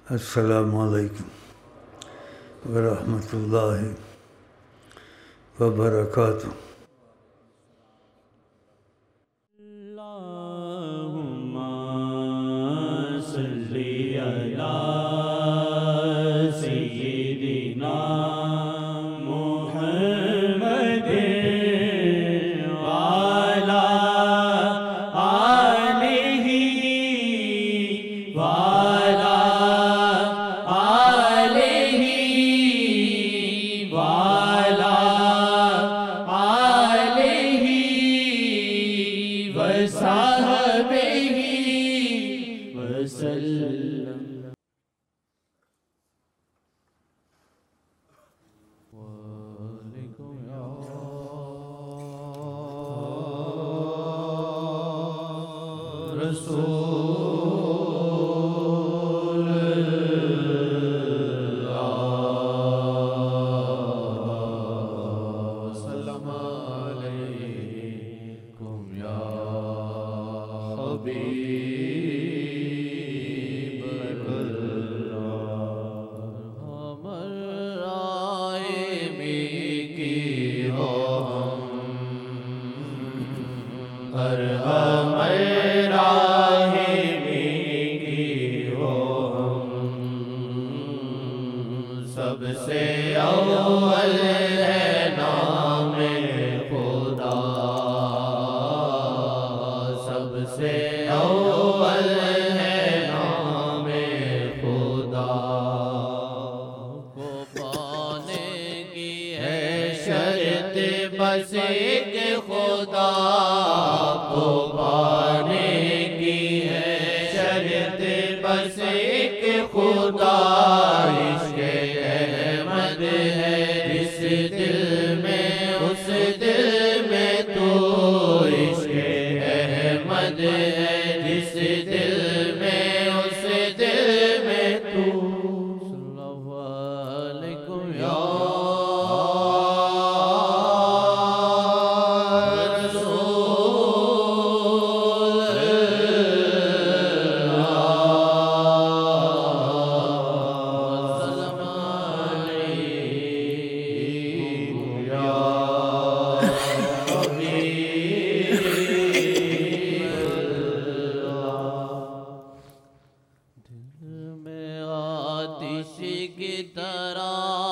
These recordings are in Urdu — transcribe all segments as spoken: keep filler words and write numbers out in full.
السلام علیکم ورحمۃ اللہ وبرکاتہ۔ اللہم صلی علی سیدنا محمد وعلی آلہ وعلی آلہ وعلی آلہ وصحبہ وسلم۔ وعلیکم یا رسول اللہ، سلام علیکم یا حبیب اللہ۔ ہمر رائے میں کی ہو ہر ہمر رائے میں کی ہو سب سے اول ہے نام خدا، سب سے اول ہے نام خدا کو پانے کی ہے شرط بس ایک خدا کو پانے کی ہے شرط بس ایک خدا۔ عشق احمد ہے جس دل میں اس دل میں تو، عشق احمد ہے جس دل میں اس دل میں تو۔ صلی اللہ علیکم یا رسول اللہ، سلام علیکم یا حبیب اللہ۔ دل میں آتش کی طرح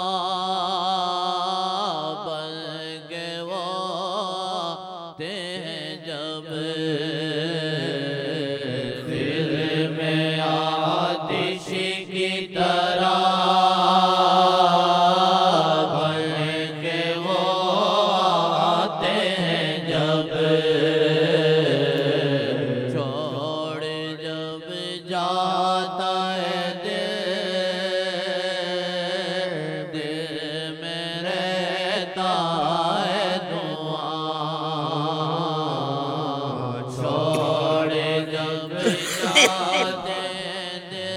بن گئے وہ آتے ہیں جب، دل میں آتش کی طرح بن کے وہ آتے ہیں جب، چھوڑ جب جاتا ہے دل، دل میں رہتا ہے دعا، چھوڑ جب جاتے ہیں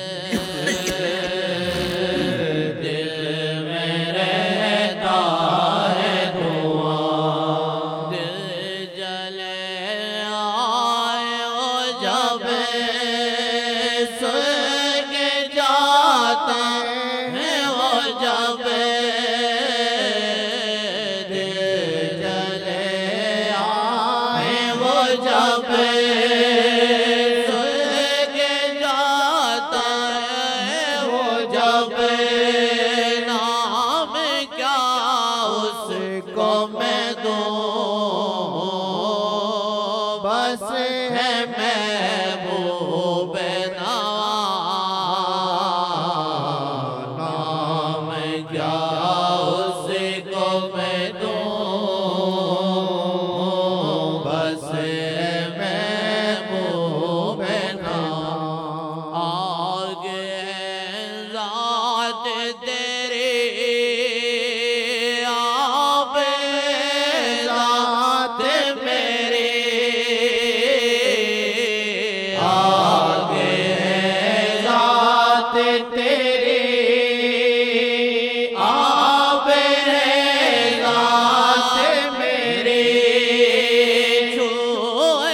دل، دل میں رہتا ہے دعا۔ دل جلے آئے ہو جب سن کے جاتے ہیں وہ جب، دل جلے آئے وہ جب سن کے جاتا ہے وہ جب، نام کیا اس کو میں دوں بس ہے محبوب نواز، نام کیا اس کو میں دوں بس ہے محبوب نواز۔ آگے ذات تیری آپ ذات میری، آگے ذات تیری آپ ذات میری، چھوئے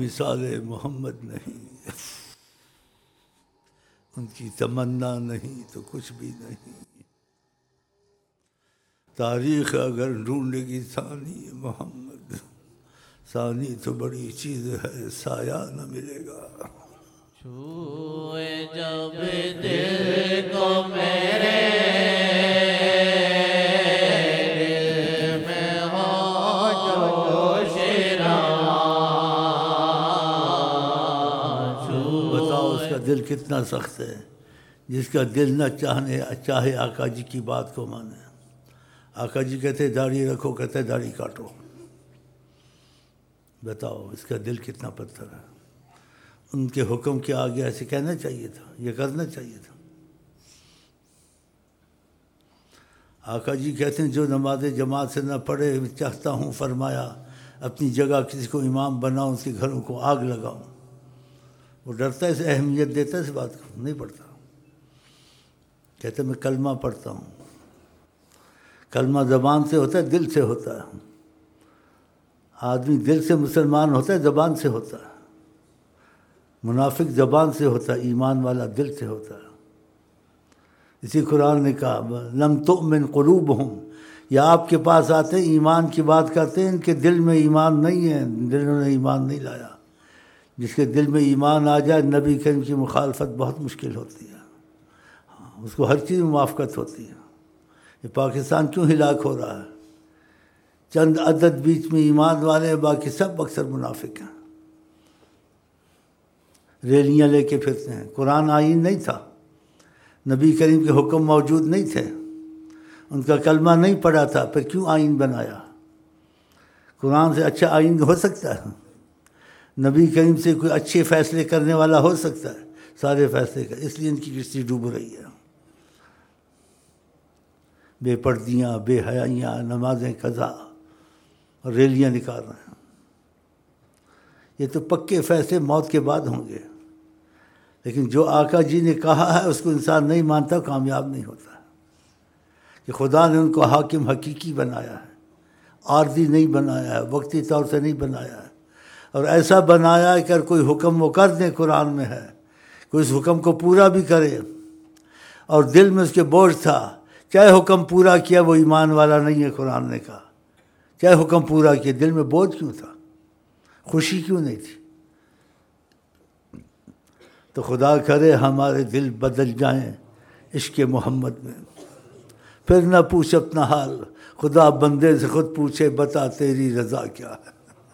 مثال محمد نہیں، ان کی تمنا نہیں تو کچھ بھی نہیں۔ تاریخ اگر ڈھونڈے گی ثانی محمد، ثانی تو بڑی چیز ہے، سایہ نہ ملے گا۔ چھوئے جب دل کو میرے، دل میں ہو جوش رواں، بتاؤ اس کا دل کتنا سخت ہے، جس کا دل نہ چاہنے چاہے آقا جی کی بات کو مانے۔ آقا جی کہتے داڑھی رکھو، کہتے داڑھی کاٹو۔ بتاؤ اس کا دل کتنا پتھر ہے۔ ان کے حکم کے آگے ایسے کہنا چاہیے تھا، یہ کرنا چاہیے تھا۔ آقا جی کہتے ہیں جو نماز جماعت سے نہ پڑھے، چاہتا ہوں فرمایا اپنی جگہ کسی کو امام بناؤں، اس کے گھروں کو آگ لگاؤں۔ وہ ڈرتا ہے، اسے اہمیت دیتا ہے اس بات کو، نہیں پڑھتا۔ کہتے میں کلمہ پڑھتا ہوں۔ کلمہ زبان سے ہوتا ہے، دل سے ہوتا ہے۔ آدمی دل سے مسلمان ہوتا ہے، زبان سے ہوتا ہے۔ منافق زبان سے ہوتا ہے، ایمان والا دل سے ہوتا ہے۔ اسی قرآن نے کہا لم تؤمن قلوبہم، یا آپ کے پاس آتے ہیں ایمان کی بات کرتے ہیں، ان کے دل میں ایمان نہیں ہے، دلوں نے ایمان نہیں لایا۔ جس کے دل میں ایمان آ جائے، نبی کریم کی مخالفت بہت مشکل ہوتی ہے، اس کو ہر چیز میں موافقت ہوتی ہے۔ یہ پاکستان کیوں ہلاک ہو رہا ہے؟ چند عدد بیچ میں ایمان والے ہیں، باقی سب اکثر منافق ہیں، ریلیاں لے کے پھرتے ہیں۔ قرآن آئین نہیں تھا، نبی کریم کے حکم موجود نہیں تھے، ان کا کلمہ نہیں پڑھا تھا، پھر کیوں آئین بنایا؟ قرآن سے اچھا آئین ہو سکتا ہے؟ نبی کریم سے کوئی اچھے فیصلے کرنے والا ہو سکتا ہے؟ سارے فیصلے کا، اس لیے ان کی کشتی ڈوب رہی ہے۔ بے پردیاں، بے حیائیاں، نمازیں قضا اور ریلیاں نکال رہے ہیں۔ یہ تو پکے فیصلے موت کے بعد ہوں گے، لیکن جو آقا جی نے کہا ہے اس کو انسان نہیں مانتا، کامیاب نہیں ہوتا۔ کہ خدا نے ان کو حاکم حقیقی بنایا ہے، عارضی نہیں بنایا ہے، وقتی طور سے نہیں بنایا ہے، اور ایسا بنایا ہے کہ اگر کوئی حکم وہ کر دے، قرآن میں ہے، کوئی اس حکم کو پورا بھی کرے اور دل میں اس کے بوجھ تھا، چاہے حکم پورا کیا وہ ایمان والا نہیں ہے، قرآن نے کہا چاہے حکم پورا کیا، دل میں بوجھ کیوں تھا، خوشی کیوں نہیں تھی؟ تو خدا کرے ہمارے دل بدل جائیں عشق محمد میں، پھر نہ پوچھ اپنا حال، خدا بندے سے خود پوچھے بتا تیری رضا کیا ہے۔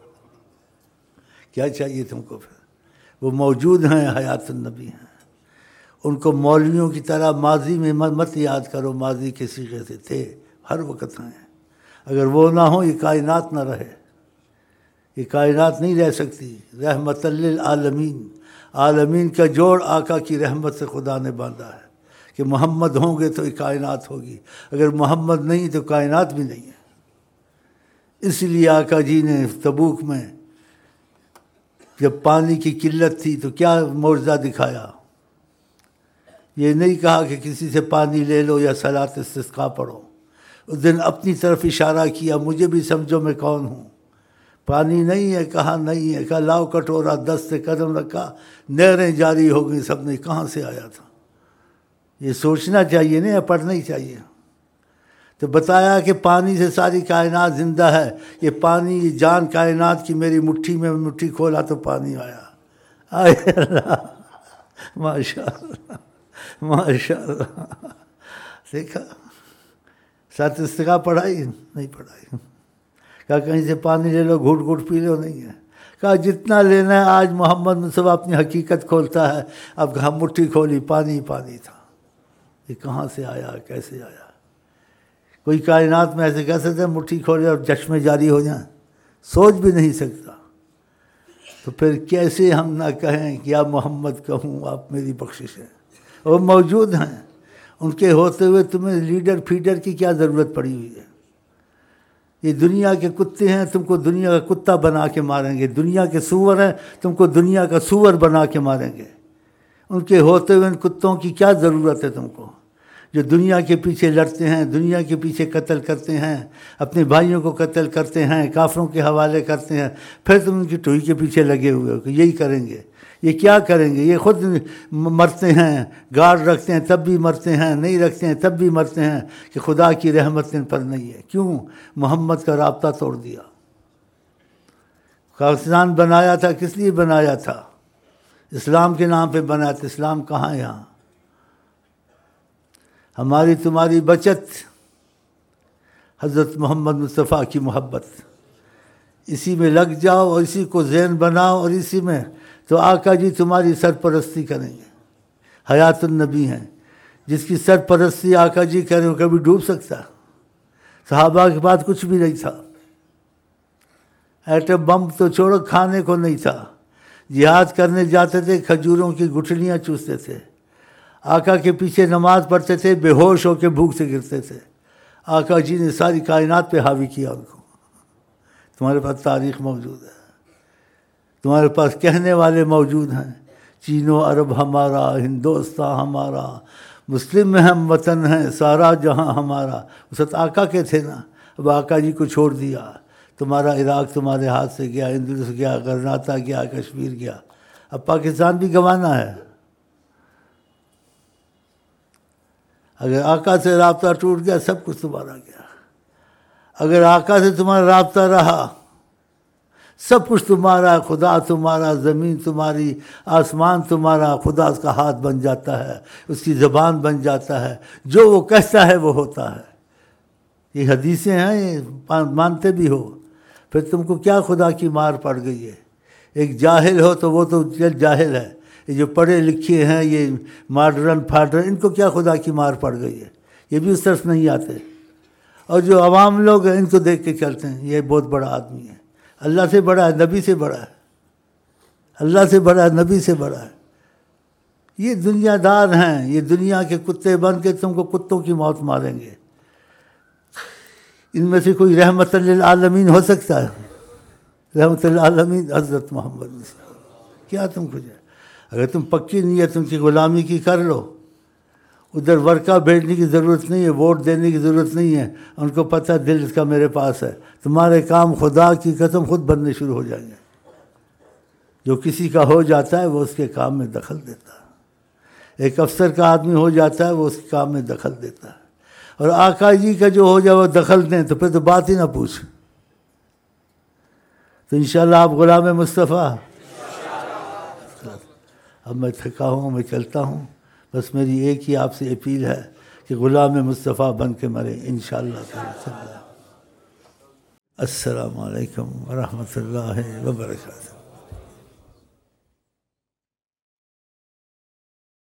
کیا چاہیے تم کو؟ پھر وہ موجود ہیں، حیات النبی ہیں، ان کو مولویوں کی طرح ماضی میں مت یاد کرو، ماضی کے صیغے سے تھے، ہر وقت ہیں۔ اگر وہ نہ ہوں یہ کائنات نہ رہے، یہ کائنات نہیں رہ سکتی۔ رحمت للعالمین، عالمین کا جوڑ آقا کی رحمت سے خدا نے باندھا ہے کہ محمد ہوں گے تو یہ کائنات ہوگی، اگر محمد نہیں تو کائنات بھی نہیں ہے۔ اس لیے آقا جی نے تبوک میں جب پانی کی قلت تھی تو کیا معجزہ دکھایا؟ یہ نہیں کہا کہ کسی سے پانی لے لو یا صلاۃ استسقاء پڑھو، اس دن اپنی طرف اشارہ کیا، مجھے بھی سمجھو میں کون ہوں۔ پانی نہیں ہے، کہا نہیں ہے، کہا لاؤ کٹورا، دست سے قدم رکھا، نہریں جاری ہو گئی، سب نے کہاں سے آیا تھا؟ یہ سوچنا چاہیے نا، پڑھنا ہی چاہیے۔ تو بتایا کہ پانی سے ساری کائنات زندہ ہے، یہ پانی، یہ جان کائنات کی میری مٹھی میں، مٹھی کھولا تو پانی آیا۔ آئے اللہ، ماشاء اللہ ماشاء اللہ۔ دیکھا، سات استقاء پڑھائی نہیں پڑھائی، کہا کہیں سے پانی لے لو، گھوٹ گھوٹ پی لو، نہیں ہے۔ کہا جتنا لینا ہے، آج محمد مصطفیٰ اپنی حقیقت کھولتا ہے، اب ہم مٹھی کھولی، پانی پانی تھا۔ یہ کہاں سے آیا، کیسے آیا؟ کوئی کائنات میں ایسے کہہ سکتے ہیں مٹھی کھولے اور چشمے جاری ہو جائیں؟ سوچ بھی نہیں سکتا۔ تو پھر کیسے ہم نہ کہیں کہ یا محمد کہوں آپ میری بخشش ہے؟ وہ موجود ہیں، ان کے ہوتے ہوئے تمہیں لیڈر فیڈر کی کیا ضرورت پڑی ہوئی ہے؟ یہ دنیا کے کتے ہیں، تم کو دنیا کا کتا بنا کے ماریں گے، دنیا کے سور ہیں، تم کو دنیا کا سور بنا کے ماریں گے۔ ان کے ہوتے ہوئے ان کتوں کی کیا ضرورت ہے تم کو؟ جو دنیا کے پیچھے لڑتے ہیں، دنیا کے پیچھے قتل کرتے ہیں، اپنے بھائیوں کو قتل کرتے ہیں، کافروں کے حوالے کرتے ہیں، پھر تم ان کی ٹوئی کے پیچھے لگے ہوئے ہو کہ یہی کریں گے، یہ کیا کریں گے، یہ خود مرتے ہیں، گارڈ رکھتے ہیں تب بھی مرتے ہیں، نہیں رکھتے ہیں تب بھی مرتے ہیں، کہ خدا کی رحمت ان پر نہیں ہے۔ کیوں؟ محمد کا رابطہ توڑ دیا۔ پاکستان بنایا تھا کس لیے بنایا تھا؟ اسلام کے نام پہ بنایا تھا۔ اسلام کہاں ہے یہاں؟ ہماری تمہاری بچت حضرت محمد مصطفیٰ کی محبت، اسی میں لگ جاؤ اور اسی کو ذہن بناؤ، اور اسی میں تو آقا جی تمہاری سرپرستی کریں گے۔ حیات النبی ہیں، جس کی سرپرستی آقا جی کریں وہ کبھی ڈوب سکتا؟ صحابہ کے بعد کچھ بھی نہیں تھا، ایٹم بم تو چھوڑو، کھانے کو نہیں تھا، جہاد کرنے جاتے تھے کھجوروں کی گٹھلیاں چوستے تھے، آقا کے پیچھے نماز پڑھتے تھے، بے ہوش ہو کے بھوک سے گرتے تھے، آقا جی نے ساری کائنات پہ حاوی کیا ان کو۔ تمہارے پاس تاریخ موجود ہے، تمہارے پاس کہنے والے موجود ہیں، چین و عرب ہمارا، ہندوستان ہمارا، مسلم میں ہم وطن ہیں، سارا جہاں ہمارا۔ اس وقت آقا کے تھے نا، اب آقا جی کو چھوڑ دیا، تمہارا عراق تمہارے ہاتھ سے گیا، اندلس گیا، غرناطہ گیا، کشمیر گیا، اب پاکستان بھی گنوانا ہے۔ اگر آقا سے رابطہ ٹوٹ گیا سب کچھ تمہارا گیا، اگر آقا سے تمہارا رابطہ رہا سب کچھ تمہارا، خدا تمہارا، زمین تمہاری، آسمان تمہارا، خدا اس کا ہاتھ بن جاتا ہے، اس کی زبان بن جاتا ہے، جو وہ کہتا ہے وہ ہوتا ہے۔ یہ حدیثیں ہیں، یہ مانتے بھی ہو، پھر تم کو کیا خدا کی مار پڑ گئی ہے؟ ایک جاہل ہو تو وہ تو جاہل ہے، یہ جو پڑھے لکھے ہیں، یہ ماڈرن فاڈرن، ان کو کیا خدا کی مار پڑ گئی ہے؟ یہ بھی اس طرف نہیں آتے، اور جو عوام لوگ ہیں ان کو دیکھ کے چلتے ہیں، یہ بہت بڑا آدمی ہے، اللہ سے بڑا ہے، نبی سے بڑا ہے، اللہ سے بڑا ہے، نبی سے بڑا ہے۔ یہ دنیا دار ہیں، یہ دنیا کے کتے بن کے تم کو کتوں کی موت ماریں گے۔ ان میں سے کوئی رحمت للعالمین ہو سکتا ہے؟ رحمت للعالمین حضرت محمد، کیا تم کچھ ہے؟ اگر تم پکی نیت ان کی غلامی کی کر لو، ادھر ورقہ بھیجنے کی ضرورت نہیں ہے، ووٹ دینے کی ضرورت نہیں ہے، ان کو پتہ دل اس کا میرے پاس ہے، تمہارے کام خدا کی قسم خود بننے شروع ہو جائیں گے۔ جو کسی کا ہو جاتا ہے وہ اس کے کام میں دخل دیتا ہے، ایک افسر کا آدمی ہو جاتا ہے وہ اس کے کام میں دخل دیتا ہے، اور آقا جی کا جو ہو جائے وہ دخل دیں تو پھر تو بات ہی نہ پوچھ۔ تو انشاءاللہ آپ غلام مصطفیٰ۔ اب میں تھکا ہوں، میں چلتا ہوں، بس میری ایک ہی آپ سے اپیل ہے کہ غلام مصطفیٰ بن کے مرے انشاءاللہ تعالی۔ السلام علیکم ورحمۃ اللہ وبرکاتہ۔